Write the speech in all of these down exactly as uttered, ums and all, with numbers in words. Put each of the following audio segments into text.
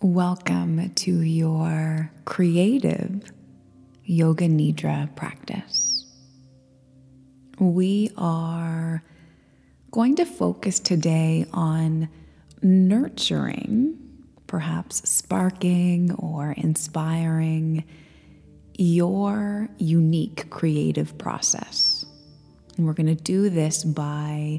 Welcome to your creative Yoga Nidra practice. We are going to focus today on nurturing, perhaps sparking or inspiring your unique creative process. And we're going to do this by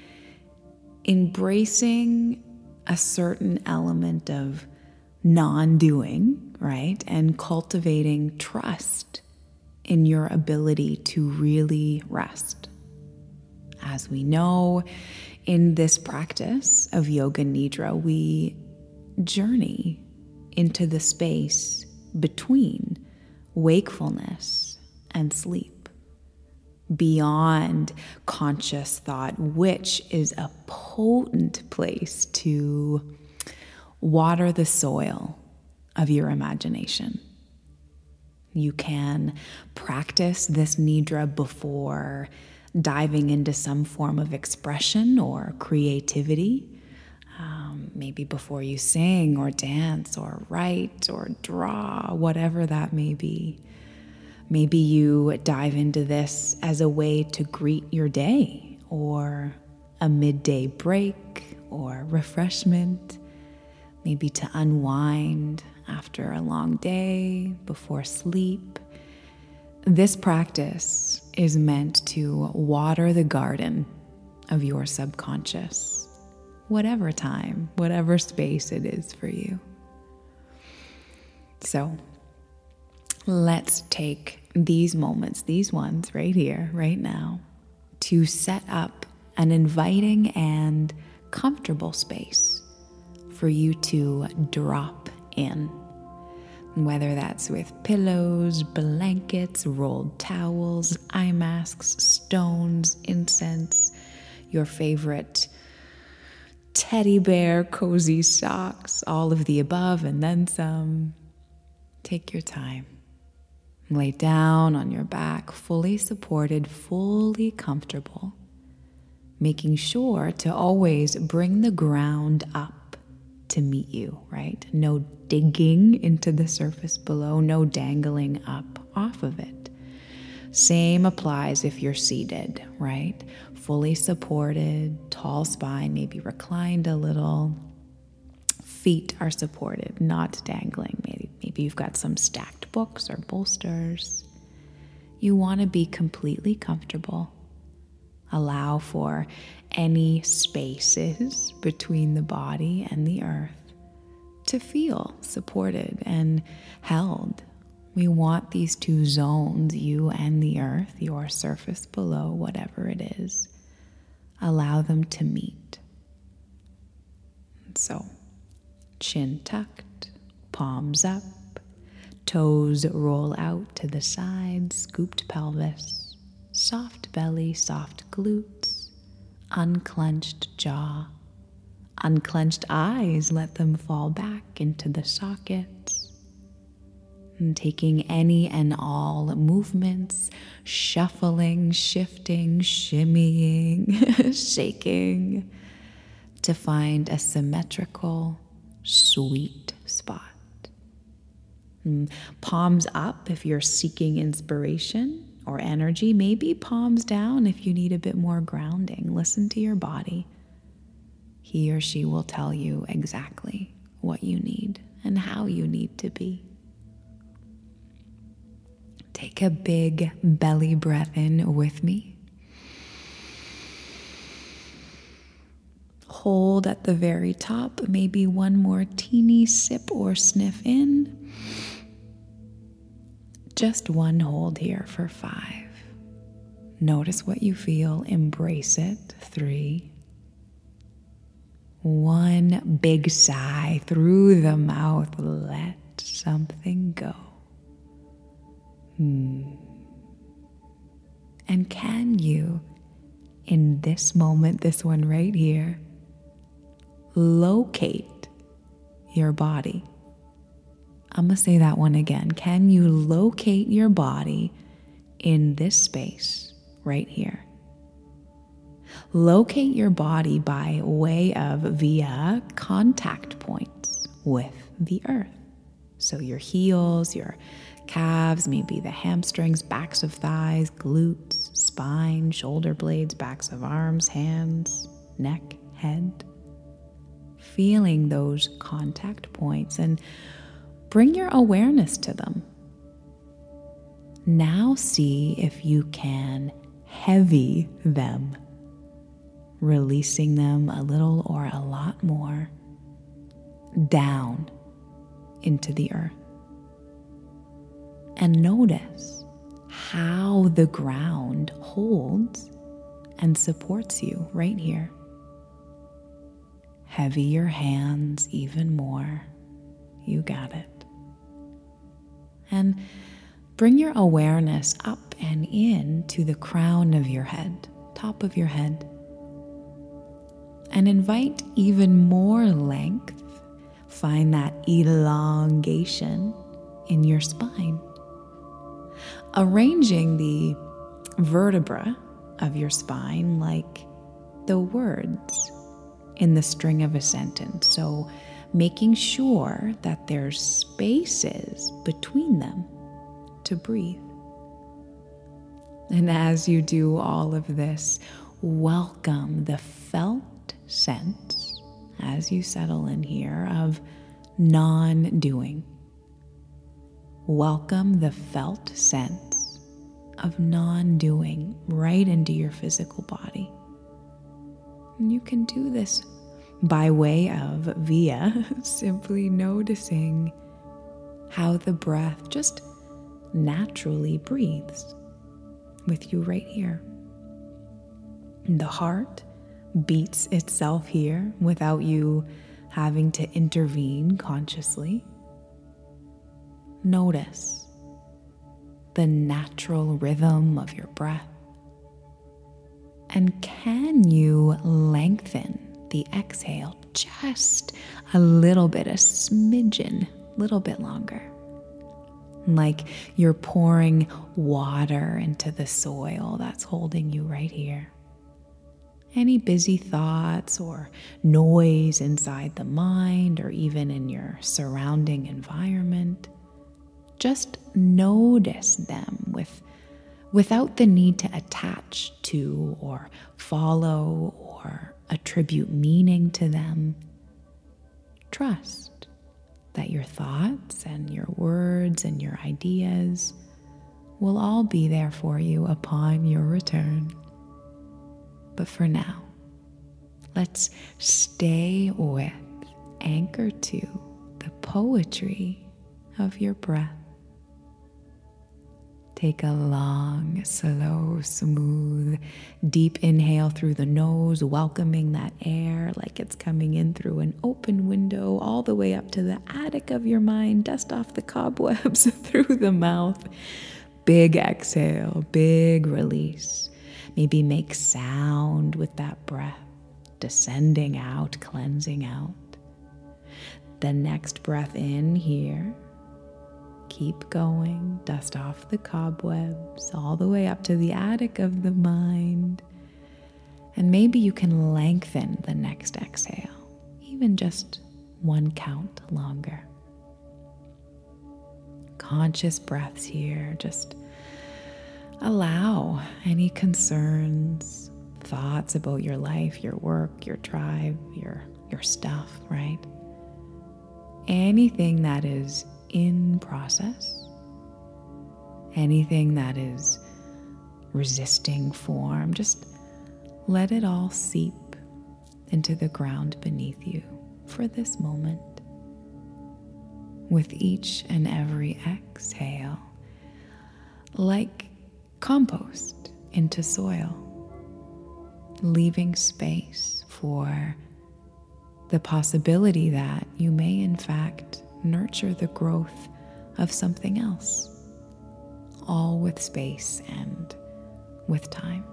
embracing a certain element of non-doing, right? And cultivating trust in your ability to really rest. As we know, in this practice of Yoga Nidra, we journey into the space between wakefulness and sleep, beyond conscious thought, which is a potent place to water the soil of your imagination. You can practice this nidra before diving into some form of expression or creativity. Um, maybe before you sing or dance or write or draw, whatever that may be. Maybe you dive into this as a way to greet your day, or a midday break, or refreshment. Maybe to unwind after a long day, before sleep. This practice is meant to water the garden of your subconscious, whatever time, whatever space it is for you. So let's take these moments, these ones right here, right now, to set up an inviting and comfortable space for you to drop in, whether that's with pillows, blankets, rolled towels, eye masks, stones, incense, your favorite teddy bear, cozy socks, all of the above and then some. Take your time. Lay down on your back, fully supported, fully comfortable, making sure to always bring the ground up to meet you, right? No digging into the surface below, no dangling up off of it. Same applies if you're seated, right? Fully supported, tall spine, maybe reclined a little. Feet are supported, not dangling. Maybe, maybe you've got some stacked books or bolsters. You want to be completely comfortable. Allow for any spaces between the body and the earth to feel supported and held. We want these two zones, you and the earth, your surface below, whatever it is, allow them to meet. So, chin tucked, palms up, toes roll out to the side, scooped pelvis, soft belly, soft glutes, unclenched jaw, unclenched eyes, let them fall back into the sockets. And taking any and all movements, shuffling, shifting, shimmying, shaking, to find a symmetrical, sweet spot. And palms up if you're seeking inspiration or energy, maybe palms down if you need a bit more grounding. Listen to your body. He or she will tell you exactly what you need and how you need to be. Take a big belly breath in with me. Hold at the very top, maybe one more teeny sip or sniff in. Just one hold here for five. Notice what you feel, embrace it. Three. One big sigh through the mouth, let something go. Hmm. And can you, in this moment, this one right here, locate your body? I'm going to say that one again. Can you locate your body in this space right here? Locate your body by way of via contact points with the earth. So your heels, your calves, maybe the hamstrings, backs of thighs, glutes, spine, shoulder blades, backs of arms, hands, neck, head. Feeling those contact points and bring your awareness to them. Now see if you can heavy them, releasing them a little or a lot more down into the earth. And notice how the ground holds and supports you right here. Heavy your hands even more. You got it. And bring your awareness up and in to the crown of your head, top of your head. And invite even more length. Find that elongation in your spine. Arranging the vertebra of your spine like the words in the string of a sentence. So making sure that there's spaces between them to breathe. And as you do all of this, welcome the felt sense as you settle in here of non-doing. Welcome the felt sense of non-doing right into your physical body. And you can do this by way of via simply noticing how the breath just naturally breathes with you right here. The heart beats itself here without you having to intervene consciously. Notice the natural rhythm of your breath. And can you lengthen the exhale just a little bit, a smidgen, little bit longer? Like you're pouring water into the soil that's holding you right here. Any busy thoughts or noise inside the mind or even in your surrounding environment, just notice them with, without the need to attach to or follow or attribute meaning to them. Trust that your thoughts and your words and your ideas will all be there for you upon your return. But for now, let's stay with, anchor to the poetry of your breath. Take a long, slow, smooth, deep inhale through the nose, welcoming that air like it's coming in through an open window all the way up to the attic of your mind. Dust off the cobwebs through the mouth. Big exhale, big release. Maybe make sound with that breath, descending out, cleansing out. The next breath in here. Keep going, dust off the cobwebs all the way up to the attic of the mind. And maybe you can lengthen the next exhale, even just one count longer. Conscious breaths here, just allow any concerns, thoughts about your life, your work, your tribe, your, your stuff, right? Anything that is in process, anything that is resisting form, just let it all seep into the ground beneath you for this moment. With each and every exhale, like compost into soil, leaving space for the possibility that you may in fact nurture the growth of something else, all with space and with time.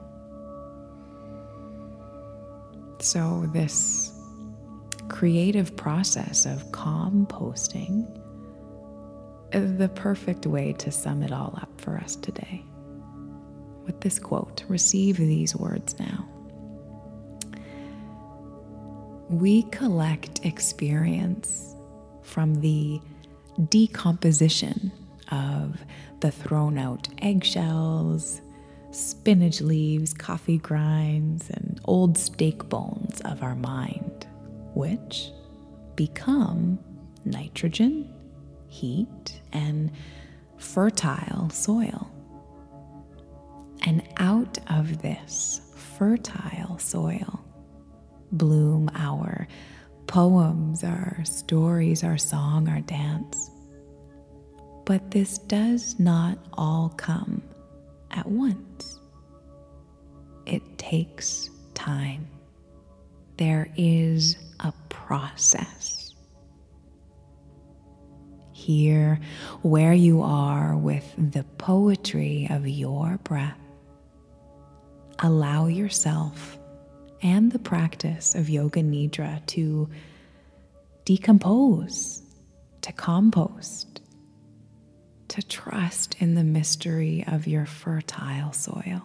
So this creative process of composting is the perfect way to sum it all up for us today. With this quote, receive these words now. We collect experience from the decomposition of the thrown out eggshells, spinach leaves, coffee grinds, and old steak bones of our mind, which become nitrogen, heat, and fertile soil. And out of this fertile soil bloom our poems, our stories, our song, our dance. But this does not all come at once. It takes time. There is a process. Here, where you are with the poetry of your breath, allow yourself and the practice of Yoga Nidra to decompose, to compost, to trust in the mystery of your fertile soil.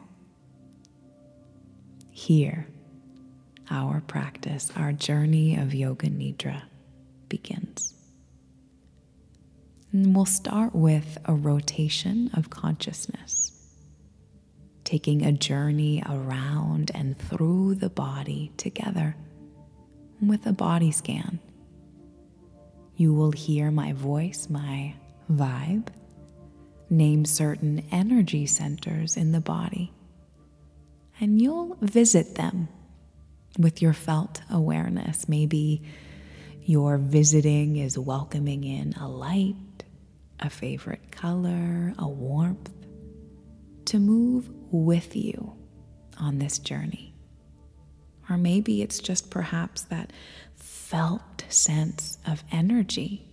Here, our practice, our journey of Yoga Nidra begins. And we'll start with a rotation of consciousness, taking a journey around and through the body together with a body scan. You will hear my voice, my vibe, name certain energy centers in the body, and you'll visit them with your felt awareness. Maybe your visiting is welcoming in a light, a favorite color, a warmth, to move with you on this journey. Or maybe it's just perhaps that felt sense of energy.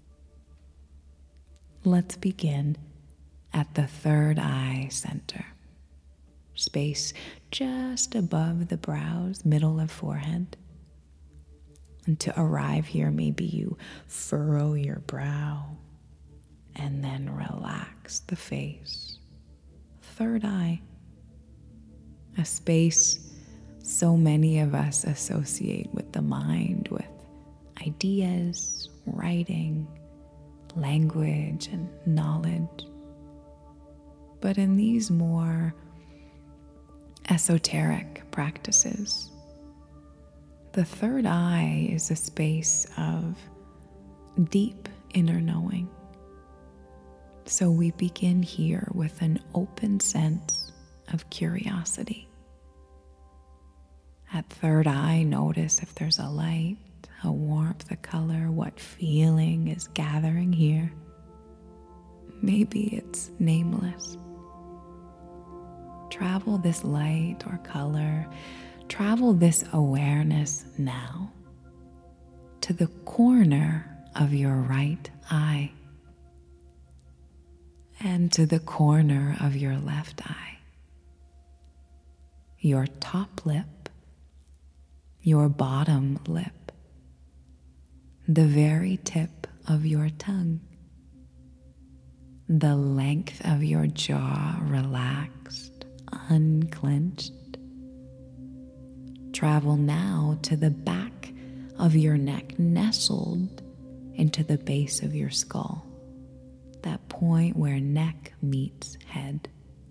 Let's begin at the third eye center, space just above the brows, middle of forehead. And to arrive here, maybe you furrow your brow and then relax the face. Third eye, a space so many of us associate with the mind, with ideas, writing, language, and knowledge. But in these more esoteric practices, the third eye is a space of deep inner knowing. So we begin here with an open sense of curiosity. At third eye, notice if there's a light, a warmth, a color, what feeling is gathering here. Maybe it's nameless. Travel this light or color, travel this awareness now to the corner of your right eye and to the corner of your left eye, your top lip, your bottom lip, the very tip of your tongue, the length of your jaw relaxed, unclenched. Travel now to the back of your neck, nestled into the base of your skull, that point where neck meets head.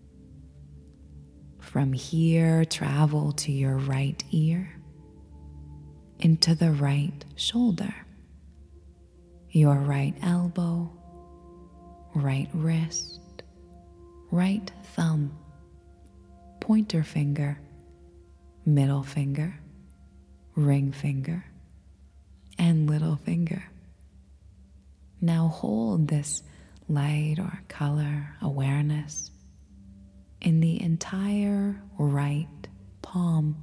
From here, travel to your right ear, into the right shoulder, your right elbow, right wrist, right thumb, pointer finger, middle finger, ring finger, and little finger. Now hold this light or color awareness in the entire right palm.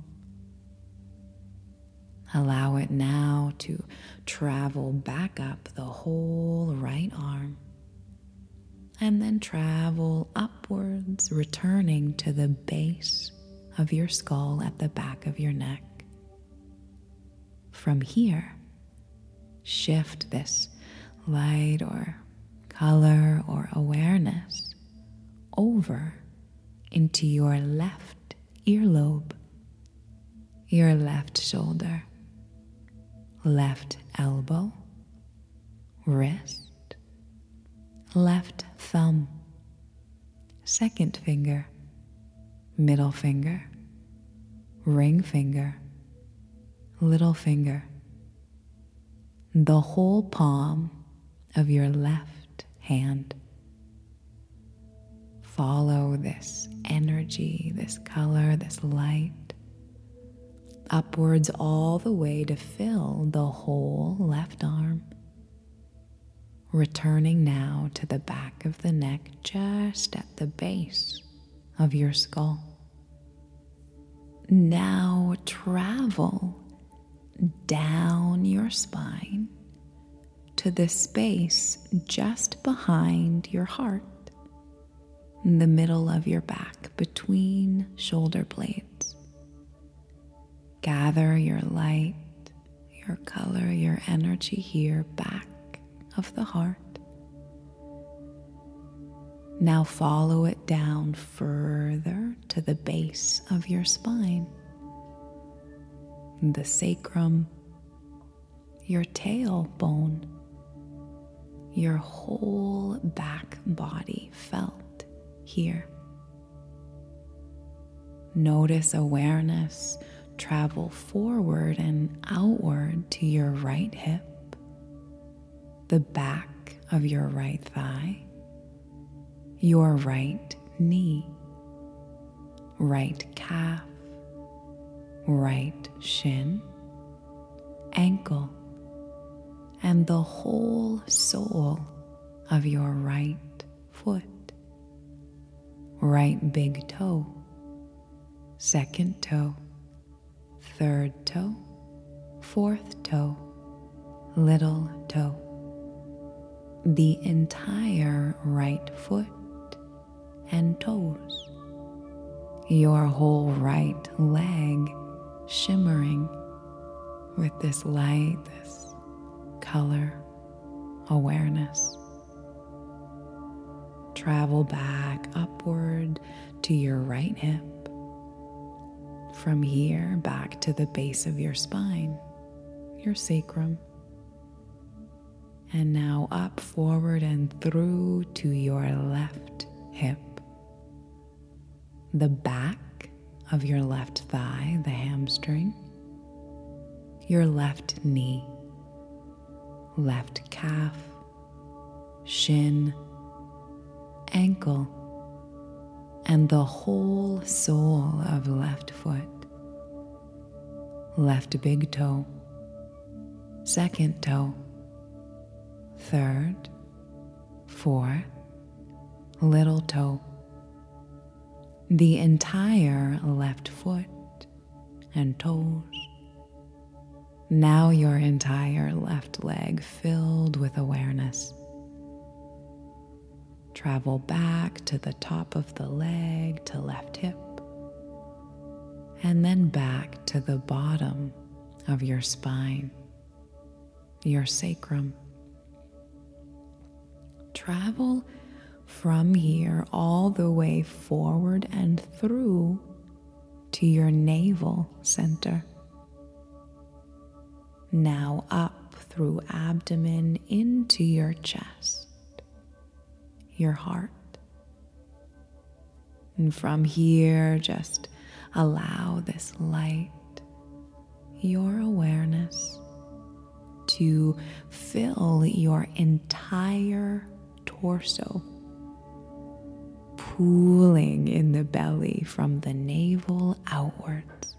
Allow it now to travel back up the whole right arm, and then travel upwards, returning to the base of your skull at the back of your neck. From here, shift this light or color or awareness over into your left earlobe, your left shoulder, left elbow, wrist, left thumb, second finger, middle finger, ring finger, little finger, the whole palm of your left hand. Follow this energy, this color, this light, upwards all the way to fill the whole left arm. Returning now to the back of the neck, just at the base of your skull. Now travel down your spine to the space just behind your heart, in the middle of your back, between shoulder blades. Gather your light, your color, your energy here, back of the heart. Now follow it down further to the base of your spine, the sacrum, your tailbone, your whole back body felt here. Notice awareness travel forward and outward to your right hip, the back of your right thigh, your right knee, right calf, right shin, ankle, and the whole sole of your right foot, right big toe, second toe, third toe, fourth toe, little toe, the entire right foot and toes, your whole right leg shimmering with this light, this color, awareness. Travel back upward to your right hip. From here back to the base of your spine, your sacrum. And now up, forward, and through to your left hip. The back of your left thigh, the hamstring. Your left knee. Left calf. Shin. Ankle. And the whole sole of left foot. Left big toe. Second toe. Third, fourth, little toe, the entire left foot and toes. Now your entire left leg filled with awareness. Travel back to the top of the leg, to left hip, and then back to the bottom of your spine, your sacrum. Travel from here all the way forward and through to your navel center. Now up through abdomen into your chest, your heart. And from here, just allow this light, your awareness, to fill your entire torso, pooling in the belly from the navel outwards,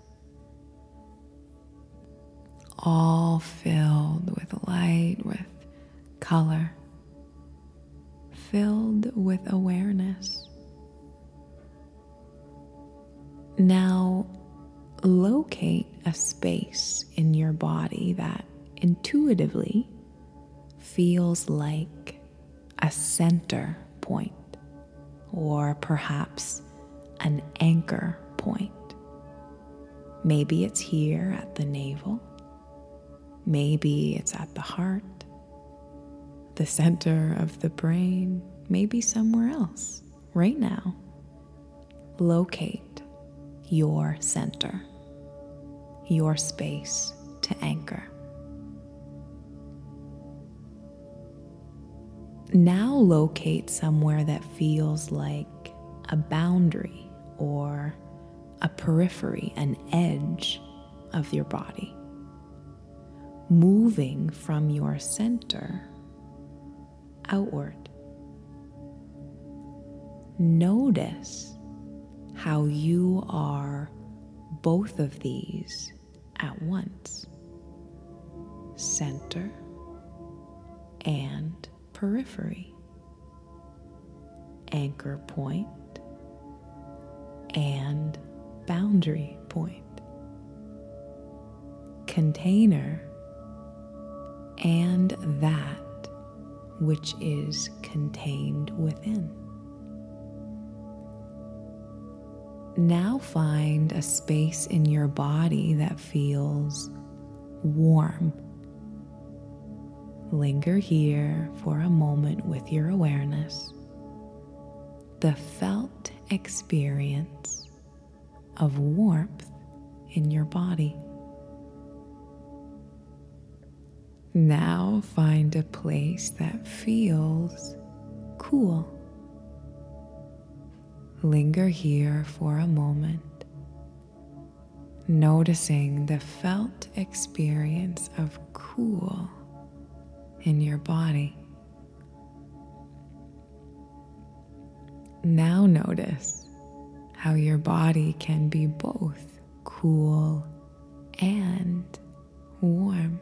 all filled with light, with color, filled with awareness. Now locate a space in your body that intuitively feels like a center point, or perhaps an anchor point. Maybe it's here at the navel. Maybe it's at the heart, the center of the brain, maybe somewhere else. Right now, locate your center, your space to anchor. Now locate somewhere that feels like a boundary or a periphery, an edge of your body, moving from your center outward. Notice how you are both of these at once, center and periphery, anchor point and boundary point, container and that which is contained within. Now find a space in your body that feels warm. Linger here for a moment with your awareness. The felt experience of warmth in your body. Now find a place that feels cool. Linger here for a moment, noticing the felt experience of cool in your body. Now notice how your body can be both cool and warm.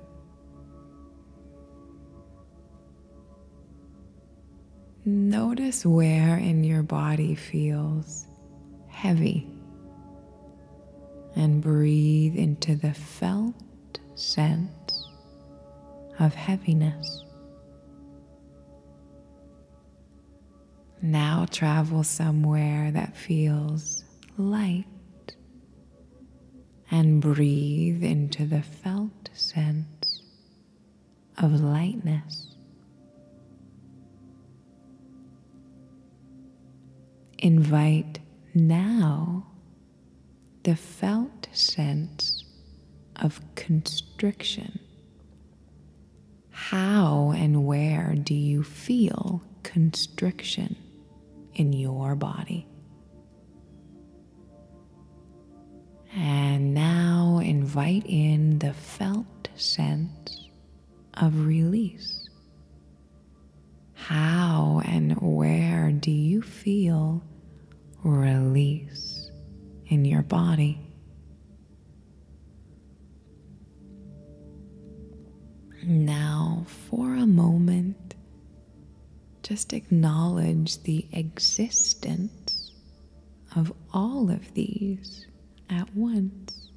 Notice where in your body feels heavy, and breathe into the felt sense of heaviness. Now travel somewhere that feels light and breathe into the felt sense of lightness. Invite now the felt sense of constriction. How and where do you feel constriction in your body? And now invite in the felt sense of release. How and where do you feel release in your body? Now, for a moment, just acknowledge the existence of all of these at once.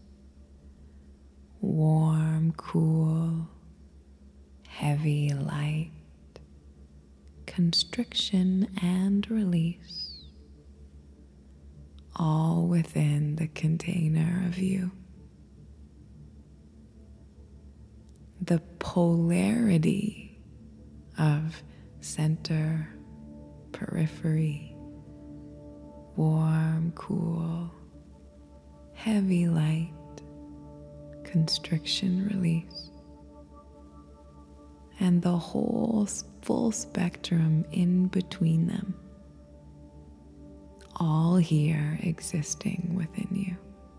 Warm, cool, heavy, light, constriction and release, all within the container of you. The polarity of center, periphery, warm, cool, heavy, light, constriction, release, and the whole full spectrum in between them, all here existing within you.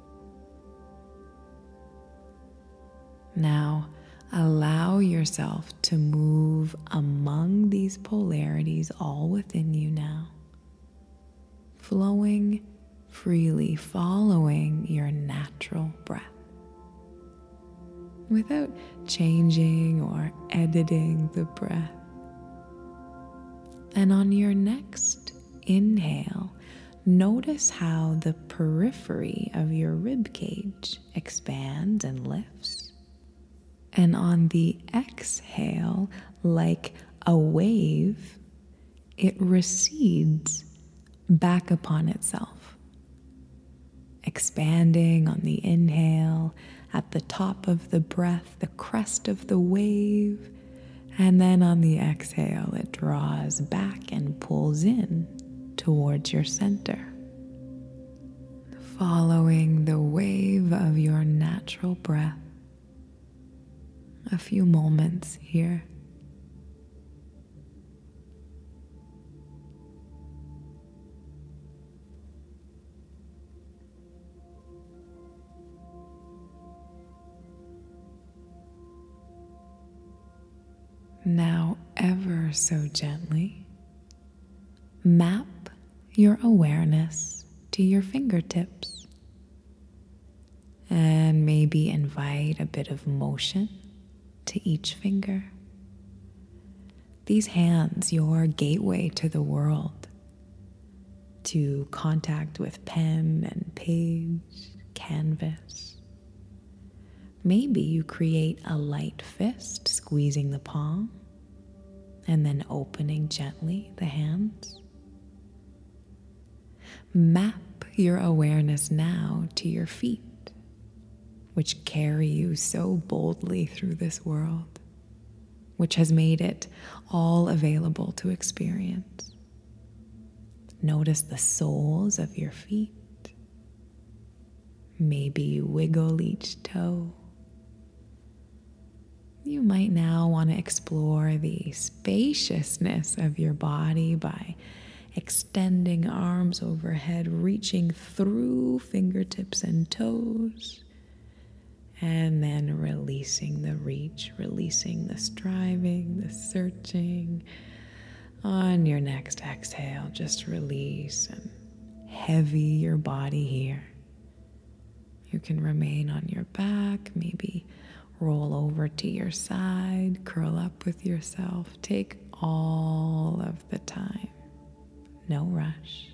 Now, allow yourself to move among these polarities all within you now, flowing freely, following your natural breath, without changing or editing the breath. And on your next inhale, notice how the periphery of your rib cage expands and lifts. And on the exhale, like a wave, it recedes back upon itself, expanding on the inhale at the top of the breath, the crest of the wave, and then on the exhale, it draws back and pulls in towards your center, following the wave of your natural breath. A few moments here. Now, ever so gently, map your awareness to your fingertips and maybe invite a bit of motion to each finger. These hands, your gateway to the world, to contact with pen and page, canvas. Maybe you create a light fist, squeezing the palm, and then opening gently the hands. Map your awareness now to your feet, which carry you so boldly through this world, which has made it all available to experience. Notice the soles of your feet. Maybe you wiggle each toe. You might now want to explore the spaciousness of your body by extending arms overhead, reaching through fingertips and toes, and then releasing the reach, releasing the striving, the searching. On your next exhale, just release and heavy your body here. You can remain on your back, maybe roll over to your side, curl up with yourself. Take all of the time. No rush.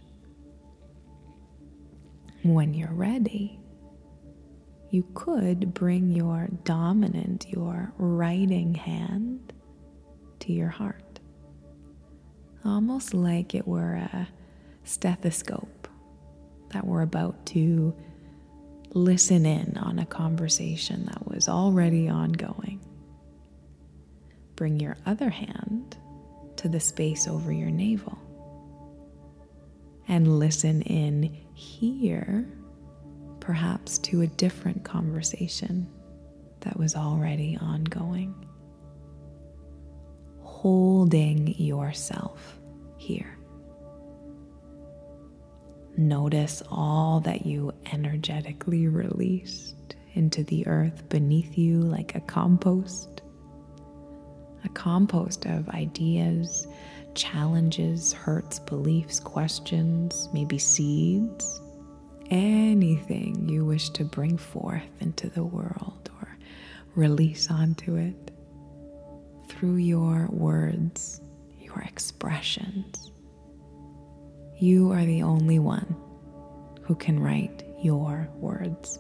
When you're ready, you could bring your dominant, your writing hand to your heart, almost like it were a stethoscope that we're about to listen in on a conversation that was already ongoing. Bring your other hand to the space over your navel and listen in here, perhaps to a different conversation that was already ongoing. Holding yourself here. Notice all that you energetically released into the earth beneath you like a compost. A compost of ideas, challenges, hurts, beliefs, questions, maybe seeds. Anything you wish to bring forth into the world or release onto it through your words, your expressions. You are the only one who can write your words.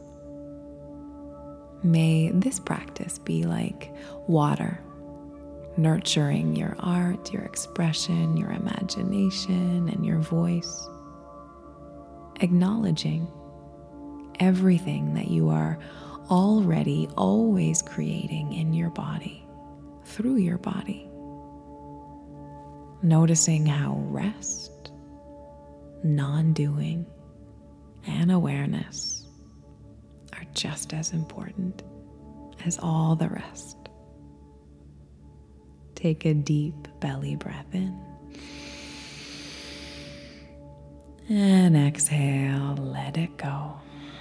May this practice be like water, nurturing your art, your expression, your imagination, and your voice. Acknowledging everything that you are already always creating in your body, through your body. Noticing how rest, non-doing, and awareness are just as important as all the rest. Take a deep belly breath in. And exhale, let it go.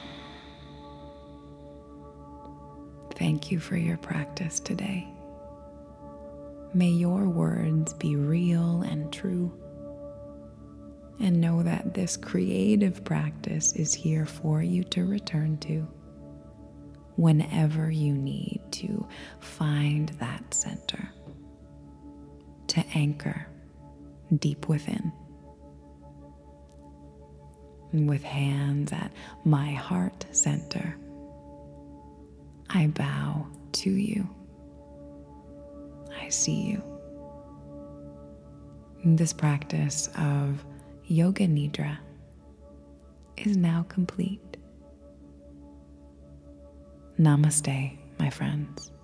Thank you for your practice today. May your words be real and true. And know that this creative practice is here for you to return to whenever you need to find that center, to anchor deep within. And with hands at my heart center, I bow to you. I see you. This practice of Yoga Nidra is now complete. Namaste, my friends.